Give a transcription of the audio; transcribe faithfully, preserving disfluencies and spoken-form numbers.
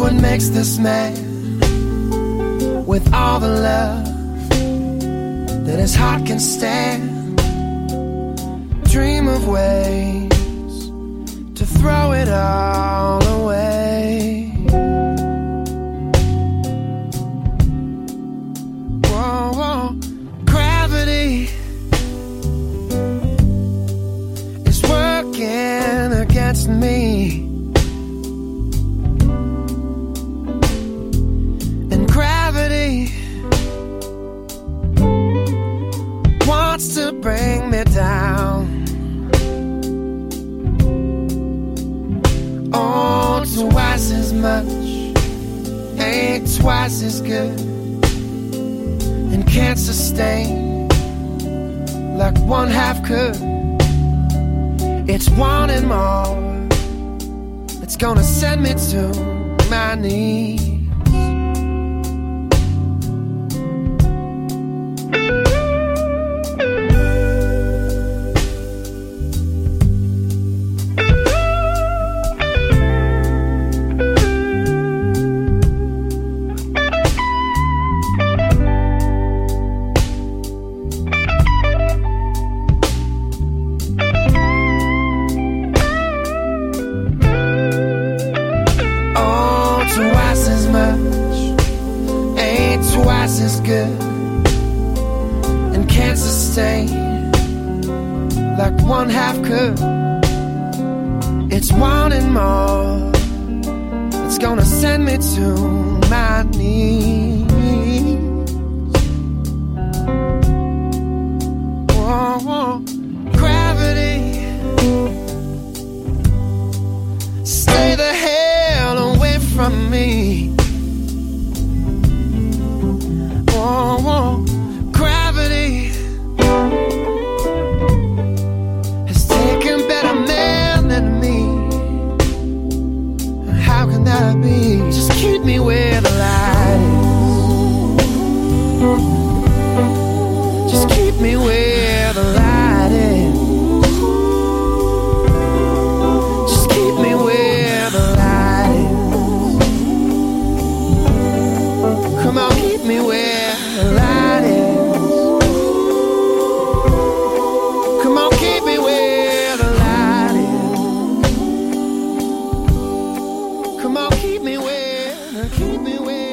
what makes this man, with all the love that his heart can stand, dream of ways to throw it all away. Whoa, whoa. Gravity is working against me, and gravity wants to bring me down. Oh, twice as much ain't twice as good, and can't sustain like one half could. It's wanting more that's gonna send me to my knees. Twice as much ain't twice as good, and can't sustain like one half could. It's wanting more, it's gonna send me to my knees. Whoa, whoa. Gravity, stay the hell away from me. Whoa, whoa. Gravity has taken better men than me. How can that be? Just keep me where the light is. Just keep me where the light is. Just keep me where the light is. Come on, keep me where the light is. Come on, keep me where the light is. Come on, keep me where, keep me where.